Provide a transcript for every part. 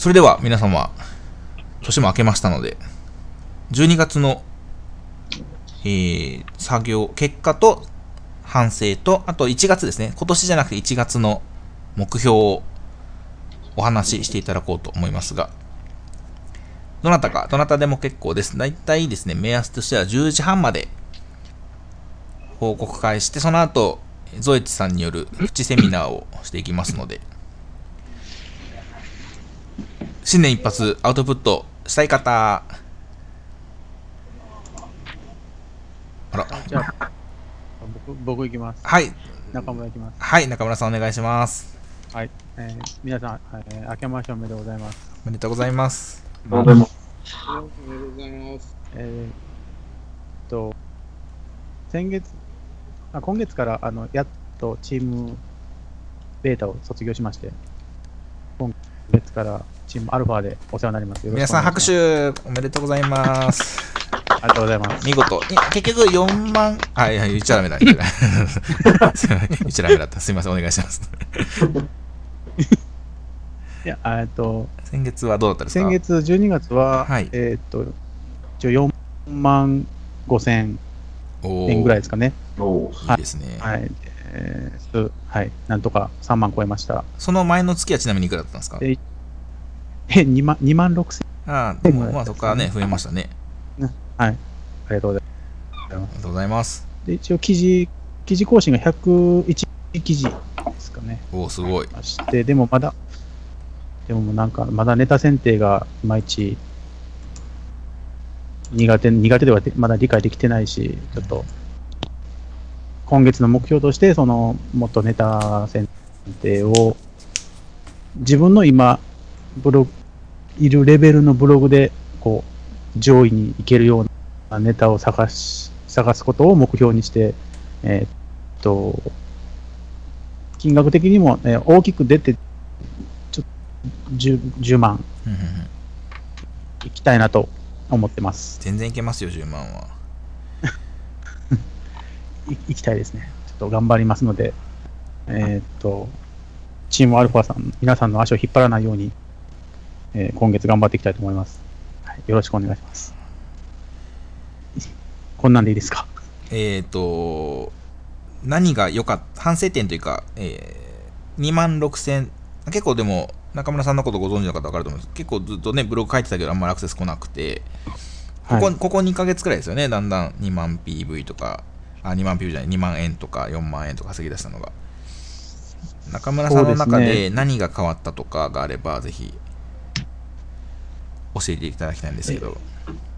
それでは皆様、年も明けましたので、12月の、作業、結果と反省と、あと1月ですね、今年じゃなくて1月の目標をお話ししていただこうと思いますが、どなたでも結構です。だいたいですね、目安としては10時半まで報告会して、その後、ゾエチさんによるプチセミナーをしていきますので、新年一発アウトプットしたい方、あら、 じゃあ、僕行きます。 はい、 中村行きます。 はい、中村さんお願いします。 はい。皆さん、明けましておめでとうございます。 おめでとうございます。 おめでとうございます。 と、今月からやっとチームベータを卒業しまして、今月からチームアルファでお世話になります。よろ皆しくお願いします。 さん拍手おめでとうございます。 ありがとうございます。 見事。結局4万、はい、言っちゃダメだ。言っちゃダメだった。すみません、お願いします。 いや、 先月はどうだったですか？ 先月12月は、 はい、 一応4万5千円ぐらいですかね。 いいですね。 はい。はい。なんとか3万超えました。 その前の月はちなみにいくらだったんですか？ 2万6千ああ、でもまあそこからね、増えましたね。 円。はい。ありがとうございます。 ありがとうございます。 で、一応記事更新が101記事ですかね。 おお、すごい。 して、でもなんか、まだネタ選定がいまいち苦手ではまだ理解できてないし、ちょっと、今月の目標として、もっとネタ選定を、自分の今、いるレベルのブログで、こう、上位に行けるようなネタを探すことを目標にして、金額的にも、大きく出て、ちょっと10万いきたいなと思ってます。 全然いけますよ、10万は。 いきたいですね。ちょっと頑張りますので、チームアルファさん、皆さんの足を引っ張らないように、今月頑張っていきたいと思います。はい、よろしくお願いします。こんなんでいいですか？ 何が良かった、反省点というか、2万6000、結構でも、中村さんのことご存知の方分かると思うんです。結構ずっとね、ブログ書いてたけど、あんまりアクセス来なくて、ここ2ヶ月くらいですよね、だんだん2万 PV とか、2万 PV じゃない、2万円とか4万円とか稼ぎ出したのが。中村さんの中で何が変わったとかがあれば、ぜひ教えていただきたいんですけど。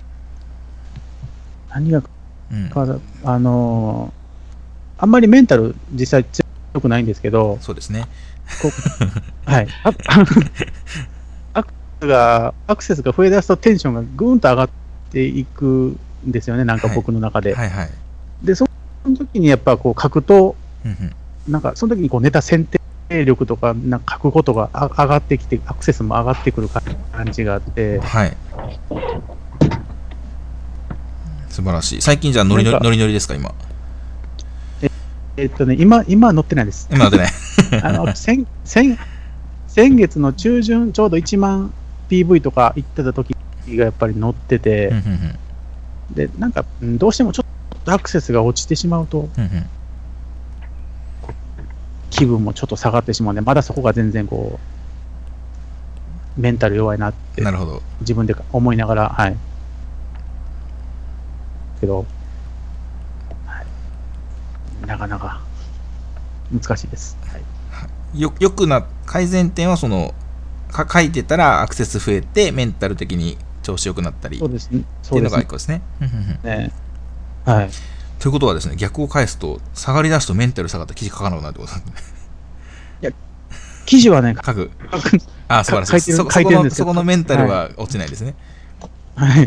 何が変わった、あんまりメンタル実際強くないんですけど、 そうですね。 はい。アクセスが増えだすとテンションがぐーんと上がっていくんですよね、なんか僕の中で。 はいはい。 で、その時にやっぱこう書くと、なんかその時にこうネタ選定力とか、なんか書くことが上がってきて、アクセスも上がってくる感じがあって、 はい。素晴らしい。最近じゃあノリノリですか、今？ 今乗ってないです。 今乗ってない。 先月の中旬、ちょうど1万 PV とか行ってた時がやっぱり乗ってて、で、なんか、どうしてもちょっとアクセスが落ちてしまうと、気分もちょっと下がってしまうんで、まだそこが全然こう、メンタル弱いなって、 なるほど。 自分で思いながら、はい。けど、はい、なかなか難しいです。はい、 よく改善点は書いてたらアクセス増えてメンタル的に調子良くなったり、 そうですね。 っていうのが一個ですね。 はい。 ということはですね、逆を返すと下がりだすとメンタル下がった記事書かなくなるってことですね。 いや、記事はね、 書く。あ、素晴らしい。そこのメンタルは落ちないですね。 はい。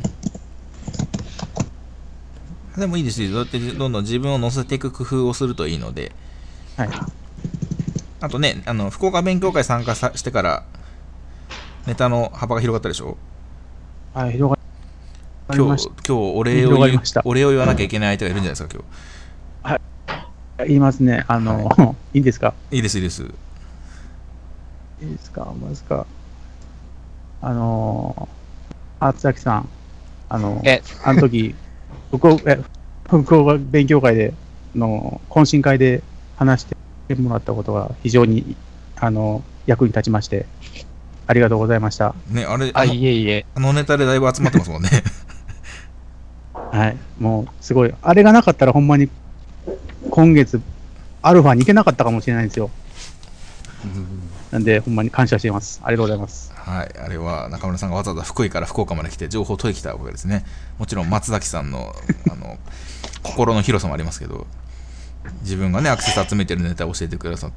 でもいいですよ。どうやってどんどん自分を乗せていく工夫をするといいので。 はい。 あとね、福岡勉強会参加してからネタの幅が広がったでしょ？ はい、広がりました。 今日お礼を言わなきゃいけない相手がいるんじゃないですか、今日。はい。言いますね。いいんですか？ いいです、いいです。 いいですか？まずか。 厚崎さん、あの時、福岡勉強会で、懇親会で話してもらったことが非常に、役に立ちまして、ありがとうございました。 ね、 いえいえ。 ネタでだいぶ集まってますもんね。 はい、もう、すごい。あれがなかったら、ほんまに、今月、アルファに行けなかったかもしれないんですよ。なんで、ほんまに感謝しています。ありがとうございます。 はい、あれは中村さんがわざわざ福井から福岡まで来て情報を取りに来たわけですね。もちろん松崎さんの心の広さもありますけど、自分がねアクセス集めてるネタを教えてくださって、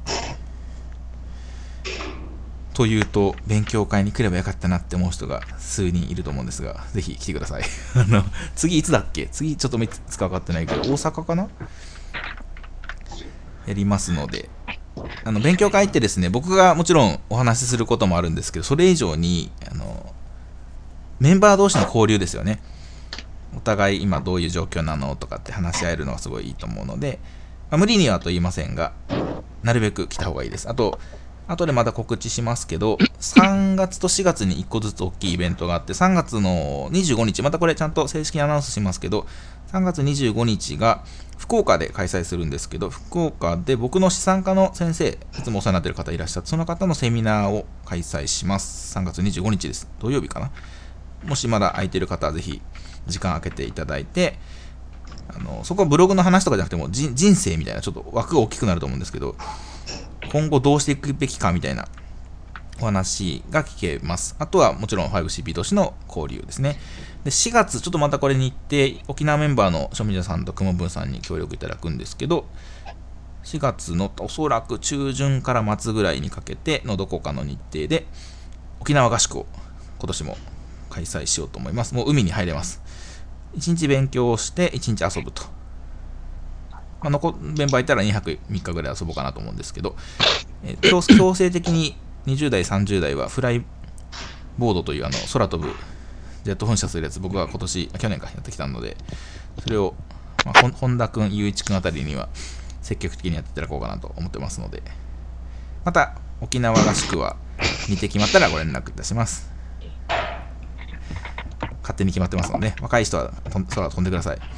というと勉強会に来ればよかったなって思う人が数人いると思うんですが、ぜひ来てください。次いつだっけ？次ちょっといつか分かってないけど、大阪かな？やりますので、勉強会ってですね、僕がもちろんお話しすることもあるんですけど、それ以上にメンバー同士の交流ですよね。お互い今どういう状況なのとかって話し合えるのがすごいいいと思うので、無理にはと言いませんが、なるべく来た方がいいです。あとでまた告知しますけど、3月と4月に1個ずつ大きいイベントがあって、3月の25日、またこれちゃんと正式にアナウンスしますけど、3月25日が福岡で開催するんですけど、福岡で僕の資産家の先生、いつもお世話になっている方いらっしゃって、その方のセミナーを開催します。3月25日です。土曜日かな。もしまだ空いている方はぜひ時間空けていただいて、そこはブログの話とかじゃなくても人生みたいなちょっと枠が大きくなると思うんですけど、今後どうしていくべきかみたいなお話が聞けます。あとはもちろん 5CP 同士の交流ですね。で4月、ちょっとまたこれ日程、沖縄メンバーの庶民者さんと雲文さんに協力いただくんですけど、4月のおそらく中旬から末ぐらいにかけてのどこかの日程で沖縄合宿を今年も開催しようと思います。もう海に入れます。1日勉強をして1日遊ぶと。メンバーいたら2泊3日ぐらい遊ぼうかなと思うんですけど、強制的に20代、30代はフライボードという空飛ぶジェット噴射するやつ、僕は去年かやってきたので、それを、本田君、雄一君あたりには積極的にやっていただこうかなと思ってますので、また沖縄合宿は日程決まったらご連絡いたします。勝手に決まってますので、若い人は空飛んでください。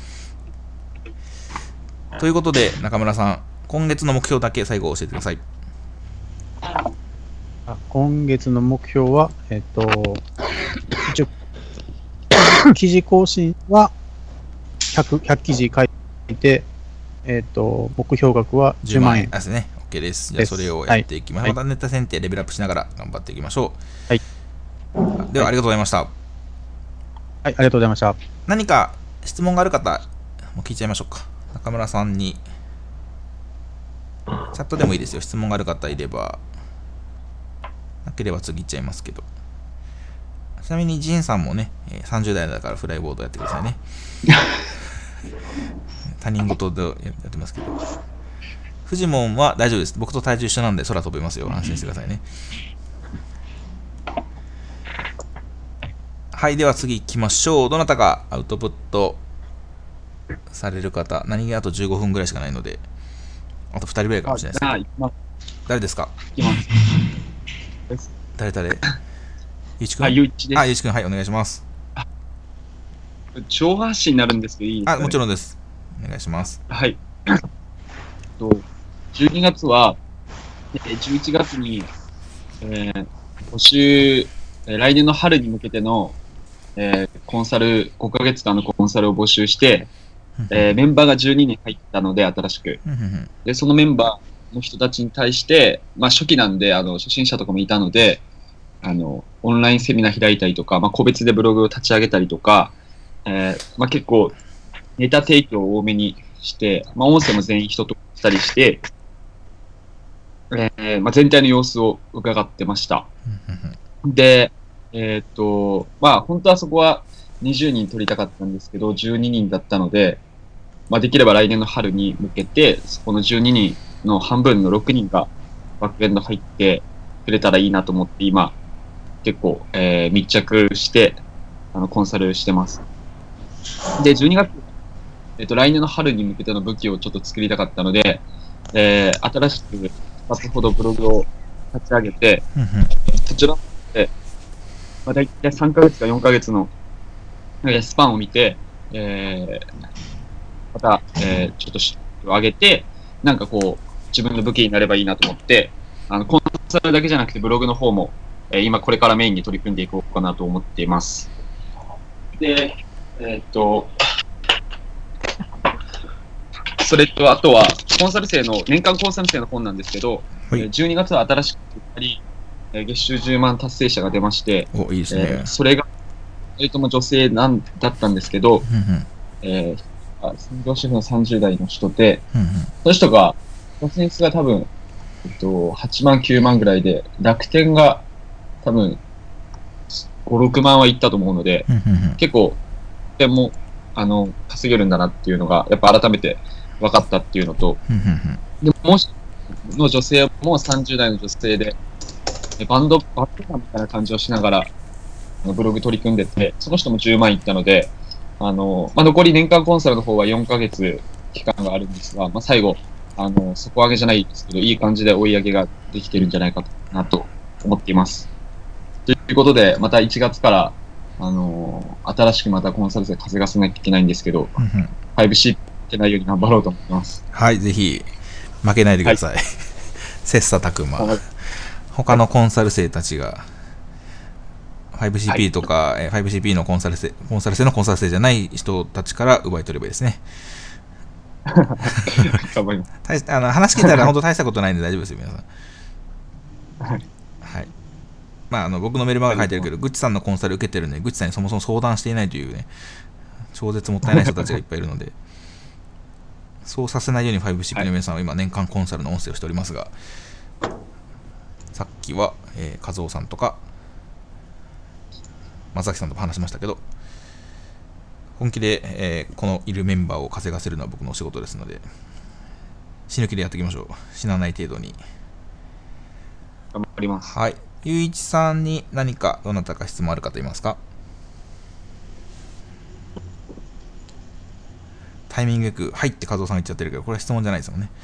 ということで、中村さん、今月の目標だけ最後教えてください。 今月の目標は、一応、記事更新は100記事書いて、目標額は10万円。 ですね。OK です。じゃあ、それをやっていきます。またネタ選定レベルアップしながら頑張っていきましょう。 はい。 では、ありがとうございました。はい、 ありがとうございました。 何か質問がある方、もう聞いちゃいましょうか。中村さんに。チャットでもいいですよ。質問がある方いれば。なければ次いっちゃいますけど。ちなみにジンさんもね、30代だからフライボードやってくださいね。他人事でやってますけど。フジモンは大丈夫です。僕と体重一緒なんで空飛べますよ。安心してくださいね。はい、では次行きましょう。どなたかアウトプットされる方、何気あと15分ぐらいしかないので、あと2人ぐらいかもしれないですけど。誰ですか？誰ゆういちくん？ ゆういちです。 ゆういちくん、はい、お願いします。 上半身になるんですけどいいですかね？ もちろんです。お願いします。 はい。12月は、11月に、募集、来年の春に向けての、コンサル、5ヶ月間のコンサルを募集して、メンバーが12人入ったので、新しく。で、そのメンバーの人たちに対して、初期なんで、初心者とかもいたので、オンラインセミナー開いたりとか、個別でブログを立ち上げたりとか、結構、ネタ提供を多めにして、音声も全員人としたりして、全体の様子を伺ってました。で、本当はそこは20人取りたかったんですけど、12人だったので、できれば来年の春に向けて、そこの12人の半分の6人がバックエンド入ってくれたらいいなと思って、今、結構、密着して、コンサルしてます。で、12月、来年の春に向けての武器をちょっと作りたかったので、新しく2つほどブログを立ち上げて、そちらで、 まあ、大体3ヶ月か4ヶ月のスパンを見て、また、ちょっと質を上げて、なんかこう、自分の武器になればいいなと思って、コンサルだけじゃなくてブログの方も、今これからメインに取り組んでいこうかなと思っています。で、それと、あとは、年間コンサル生の本なんですけど、 はい、 12月は新しく月収10万達成者が出まして、 お、いいですね。 それが、2人とも女性だったんですけど、専業主婦の30代の人で、その人が、先数が多分、8万、9万ぐらいで、楽天が多分、5、6万はいったと思うので、結構、でも、稼げるんだなっていうのが、やっぱ改めて分かったっていうのと、でもしの女性も30代の女性で、バンドマンみたいな感じをしながら、ブログ取り組んでて、その人も10万いったので、残り年間コンサルの方は4ヶ月期間があるんですが、最後、底上げじゃないですけど、いい感じで追い上げができてるんじゃないかなと思っています。ということで、また1月から、新しくまたコンサル生稼がせなきゃいけないんですけど、5C ってないように頑張ろうと思ってます。 はい、ぜひ、負けないでください。切磋琢磨。他のコンサル生たちが、5CP とか、5CP のコンサル生のコンサル生じゃない人たちから奪い取ればいいですね。 頑張ります。 話聞いたら本当大したことないんで大丈夫ですよ、皆さん。はい。僕のメルマガ書いてるけど、グッチさんのコンサル受けてるので、グッチさんにそもそも相談していないというね、超絶もったいない人たちがいっぱいいるので、そうさせないように 5CP の皆さんは今、年間コンサルの音声をしておりますが、さっきは、和夫さんとか、松崎さんと話しましたけど、本気で、このいるメンバーを稼がせるのは僕のお仕事ですので、死ぬ気でやっていきましょう。死なない程度に。 頑張ります。 はい。ゆういちさんに何かどなたか質問ある方いますか？タイミングよく、はいって和夫さんが言っちゃってるけど、これは質問じゃないですもんね。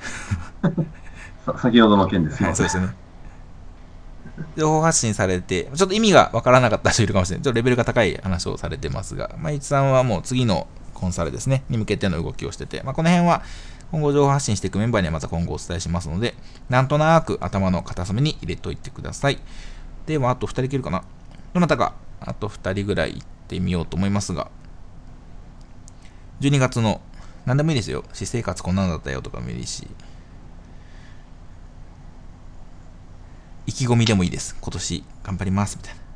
先ほどの件ですよ、 はい、そうですね。情報発信されて、ちょっと意味がわからなかった人いるかもしれない。ちょっとレベルが高い話をされてますが、ゆういちさんはもう次のコンサルですね、に向けての動きをしてて、この辺は今後情報発信していくメンバーにはまた今後お伝えしますので、なんとなく頭の片隅に入れといてください。では、あと2人いけるかな？どなたか、あと2人ぐらい行ってみようと思いますが、12月の、何でもいいですよ。私生活こんなのだったよとかもいいし、意気込みでもいいです。今年頑張りますみたいな。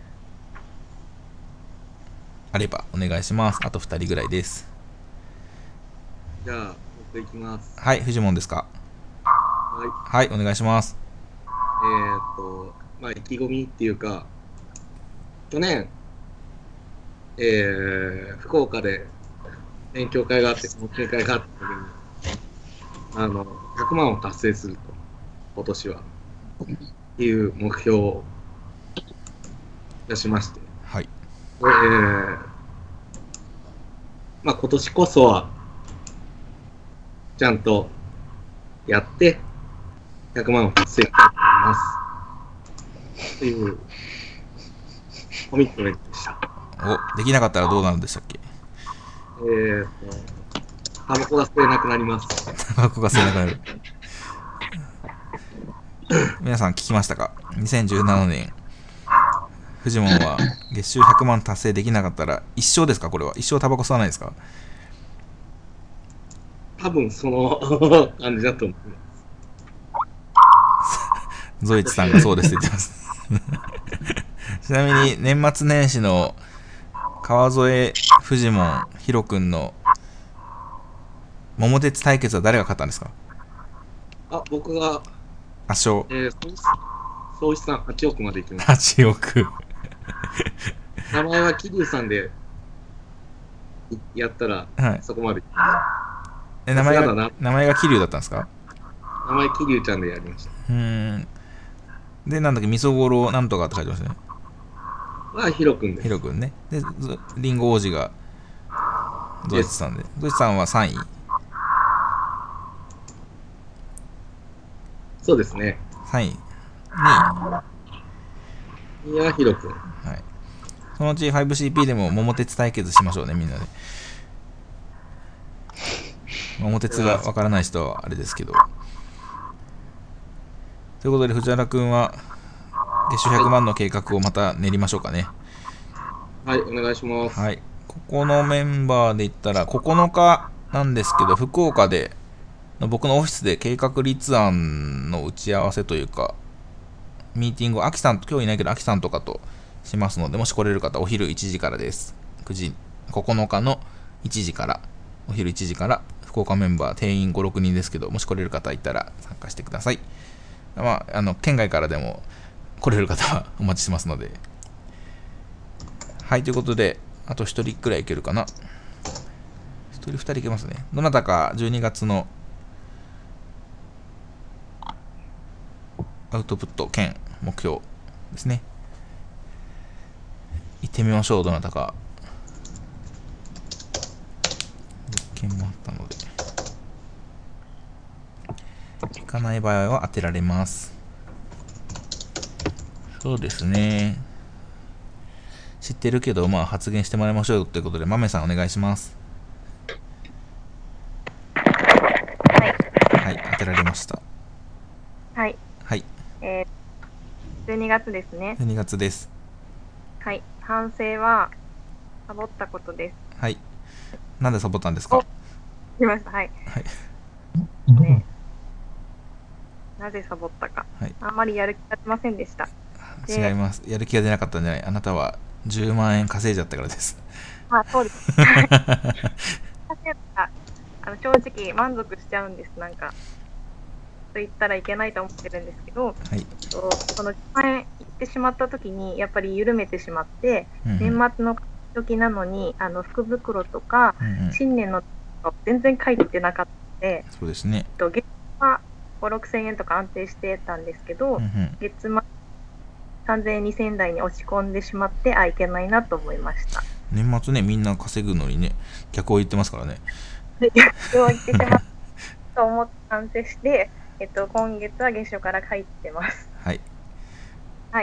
あればお願いします。あと2人ぐらいです。 じゃあ、僕行きます。 はい、フジモンですか？はい、お願いします。 意気込みっていうか、去年、福岡で勉強会があって、目標会があった時に、100万を達成すると、今年は。っていう目標を出しまして。 はい。 今年こそは、ちゃんとやって、100万を達成したいと思います。というコミットメントでした。 できなかったらどうなるんでしたっけ？ タバコが吸えなくなります。 タバコが吸えなくなる。皆さん聞きましたか？ 2017 年、フジモンは月収100万達成できなかったら一生ですか？これは一生タバコ吸わないですか？ 多分その感じだと思います。 ゾイチさんがそうですって言ってます。ちなみに年末年始の川添、フジモン、ヒロ君の桃鉄対決は誰が勝ったんですか？ 僕が圧勝。 総資産8億までいきました。 8億。 名前は桐生さんでやったら、そこまでいきました。 名前が桐生だったんですか？ 名前桐生ちゃんでやりました。 で、なんだっけ、味噌ごろなんとかって書いてますね。 ヒロ君です。 ヒロ君ね。で、リンゴ王子がゾイチさんで。ゾイチさんは3位。 そうですね。 3位。2 いや、ヒロ君。 はい。そのうち 5CP でも桃鉄対決しましょうね、みんなで。桃鉄がわからない人はあれですけど。ということで、藤原くんは、月収100万の計画をまた練りましょうかね。 はい、お願いします。 はい。ここのメンバーで言ったら、9日なんですけど、福岡で、僕のオフィスで計画立案の打ち合わせというか、ミーティングを、アキさんと、今日いないけど、アキさんとかとしますので、もし来れる方、お昼1時からです。9日の1時から、お昼1時から、福岡メンバー、定員5、6人ですけど、もし来れる方いたら参加してください。まあ、県外からでも来れる方はお待ちしてますので。はい、ということで、あと1人くらいいけるかな。1人、2人いけますね。どなたか12月のアウトプット兼目標ですね。行ってみましょう、どなたか。物件もあったので。行かない場合は当てられます。そうですね。知ってるけど、まあ発言してもらいましょうということで、豆さんお願いします。はい、当てられました。 はい。 はい。 12月ですね。 12月です。 はい。反省は、サボったことです。 はい。なんでサボったんですか？ 来ました。はい。 はい。 ね、なぜサボったか。 はい。 あんまりやる気が出ませんでした。 違います。やる気が出なかったんじゃない。あなたは10万円稼いじゃったからです。 まあ、そうです。稼いだ正直満足しちゃうんです。なんか、と言ったらいけないと思ってるんですけど、 はい。 この10万円いってしまった時に、やっぱり緩めてしまって、年末の時なのに、福袋とか、新年の全然書いてなかったので、 そうですね。 月は5、6千円とか安定してたんですけど、月末3000円、2000円台に落ち込んでしまって、いけないなと思いました。 年末ね、みんな稼ぐのにね、逆を言ってますからね。 逆を言ってしまったと思って反省して、今月は月初から書いてます。 はい。 はい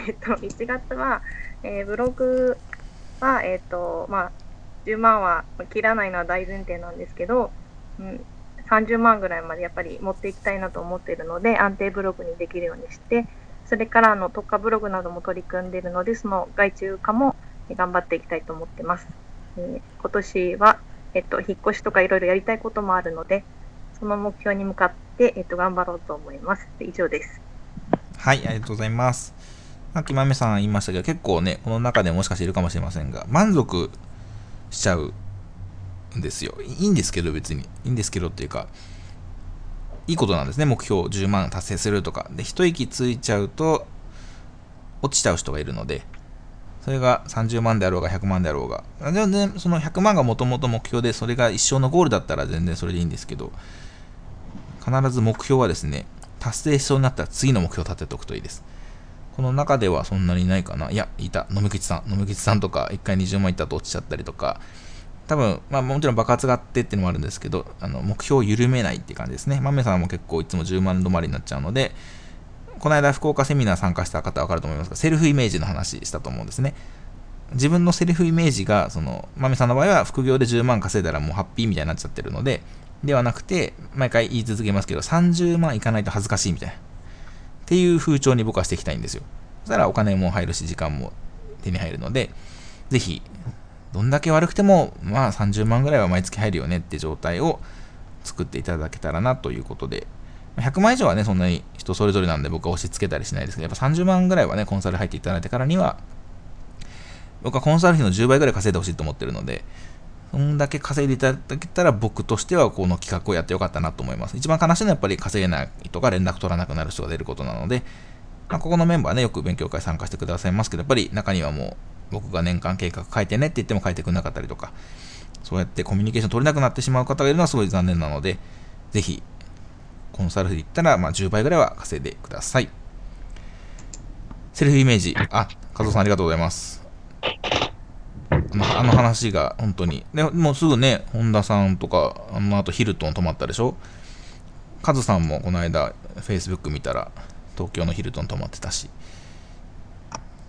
。1月は、ブログは、まあ、10万は切らないのは大前提なんですけど、30万ぐらいまでやっぱり持っていきたいなと思っているので、安定ブログにできるようにして、それから特化ブログなども取り組んでいるので、その外注化も頑張っていきたいと思ってます。今年は、引っ越しとかいろいろやりたいこともあるので、その目標に向かって、頑張ろうと思います。以上です。 はい、ありがとうございます。さっき豆さん言いましたけど、結構ね、この中でもしかしているかもしれませんが、満足しちゃうんですよ。いいんですけど、別に。いいんですけどっていうか、いいことなんですね。目標10万達成するとか。で、一息ついちゃうと、落ちちゃう人がいるので、それが30万であろうが100万であろうが。全然その100万がもともと目標で、それが一生のゴールだったら全然それでいいんですけど、必ず目標はですね、達成しそうになったら次の目標を立てておくといいです。この中ではそんなにないかな。いや、いた。野口さんとか、1回20万いったと落ちちゃったりとか、多分、まあもちろん爆発があってっていうのもあるんですけど、目標を緩めないっていう感じですね。豆さんも結構いつも10万止まりになっちゃうので、この間福岡セミナー参加した方は分かると思いますが、セルフイメージの話したと思うんですね。自分のセルフイメージが、豆さんの場合は副業で10万稼いだらもうハッピーみたいになっちゃってるので、ではなくて、毎回言い続けますけど、30万いかないと恥ずかしいみたいな。っていう風潮に僕はしていきたいんですよ。そしたらお金も入るし、時間も手に入るので、ぜひ、どんだけ悪くても、まあ30万ぐらいは毎月入るよねって状態を作っていただけたらなということで、100万以上はね、そんなに人それぞれなんで僕は押し付けたりしないですけど、やっぱ30万ぐらいはね、コンサル入っていただいてからには、僕はコンサル費の10倍ぐらい稼いでほしいと思ってるので、そんだけ稼いでいただけたら僕としてはこの企画をやってよかったなと思います。一番悲しいのはやっぱり稼げない人が連絡取らなくなる人が出ることなので、まあ、ここのメンバーね、よく勉強会参加してくださいますけど、やっぱり中にはもう僕が年間計画書いてねって言っても書いてくれなかったりとか、そうやってコミュニケーション取れなくなってしまう方がいるのはすごい残念なので、ぜひ、コンサル費で言ったら、まあ10倍ぐらいは稼いでください。セルフイメージ。加藤さんありがとうございます。あの話が本当に。でもうすぐね、本田さんとか、あとヒルトン泊まったでしょ。カズさんもこの間、Facebook 見たら、東京のヒルトン泊まってたし。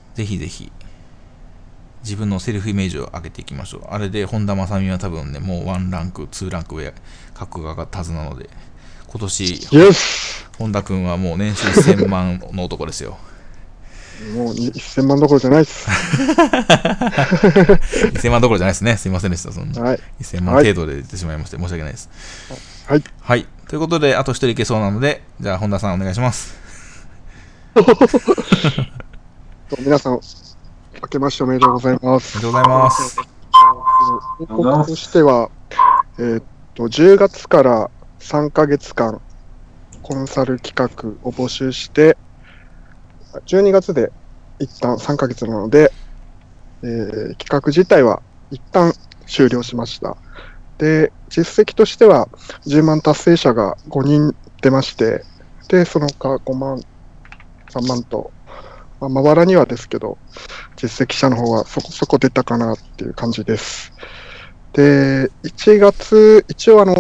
ぜひぜひ、自分のセルフイメージを上げていきましょう。あれで本田正美は多分ね、もう1ランク、2ランク上、格好が上がったはずなので、今年、本田君はもう年収1000万の男ですよ。 もう1000万どころじゃないです。 1000万どころじゃないですね。すいませんでした。そんなはい。 1000万程度で言ってしまいまして、申し訳ないです。 はい。 はい。ということで、あと一人いけそうなので、じゃあ本田さんお願いします。 皆さん、明けましておめでとうございます。 おめでとうございます。 報告としては、10月から3ヶ月間、コンサル企画を募集して、12月で一旦3ヶ月なので、企画自体は一旦終了しました。で、実績としては10万達成者が5人出まして、で、その他5万、3万と、まばらにはですけど、実績者の方はそこそこ出たかなっていう感じです。で、1月、一応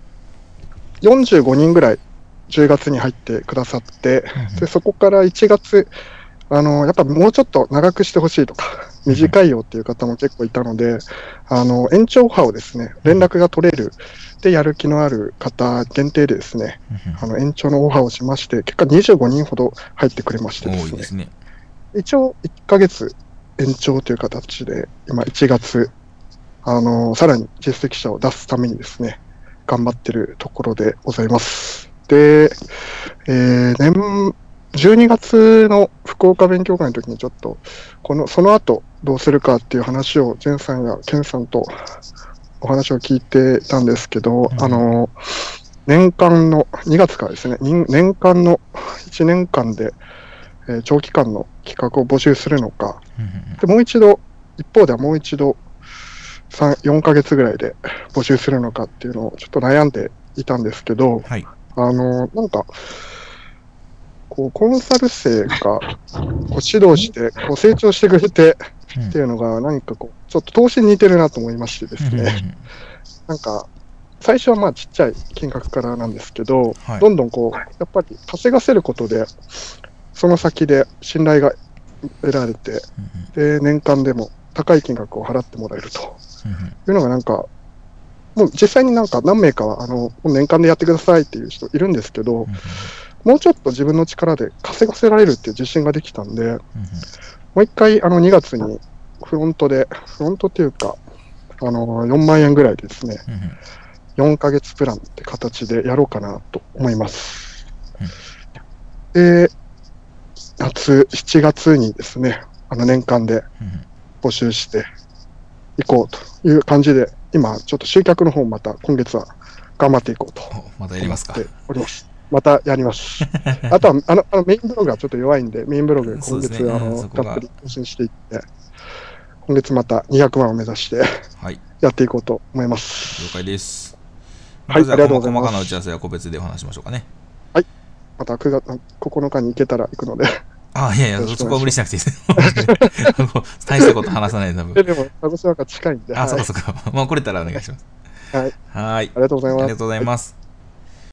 45人ぐらい10月に入ってくださって、でそこから1月、やっぱもうちょっと長くしてほしいとか、短いよっていう方も結構いたので、延長オファーをですね、連絡が取れる、で、やる気のある方限定でですね、延長のオファーをしまして、結果25人ほど入ってくれましてですね、 多いですね。 一応1ヶ月延長という形で、今1月、さらに実績者を出すためにですね、頑張ってるところでございます。で、12月の福岡勉強会の時にちょっと、その後どうするかっていう話を、ジェンさんやケンさんとお話を聞いてたんですけど、年間の、2月からですね、年間の1年間で、長期間の企画を募集するのか、でもう一度、一方ではもう一度、4ヶ月ぐらいで募集するのかっていうのをちょっと悩んでいたんですけど、 はい、 なんか、コンサル生が指導して成長してくれてっていうのが、何かちょっと投資に似てるなと思いましてですね、なんか、最初はちっちゃい金額からなんですけど、はい、どんどんやっぱり稼がせることで、その先で信頼が得られて、で、年間でも高い金額を払ってもらえるというのがなんか、もう実際になんか何名かは、もう年間でやってくださいっていう人いるんですけど、もうちょっと自分の力で稼がせられるっていう自信ができたんで、もう一回2月にフロントっていうか、4万円ぐらいでですね、4ヶ月プランって形でやろうかなと思います。で、7月にですね、年間で募集していこうという感じで、今ちょっと集客の方また今月は頑張っていこうとまたやりますか。 おります。またやります。あとはメインブログがちょっと弱いんで、メインブログ今月がっつり更新していって、今月また200万を目指してやっていこうと思います。 了解です。 はい、ありがとうございます。 細かな打ち合わせは個別でお話しましょうかね。 はい。また9月9日に行けたら行くので。 いや、そこは無理しなくていいです。大したこと話さないで多分。 でも、鹿児島が近いんで。 そうか。来れたらお願いします。 はい。 はい。 ありがとうございます。 ありがとうございます。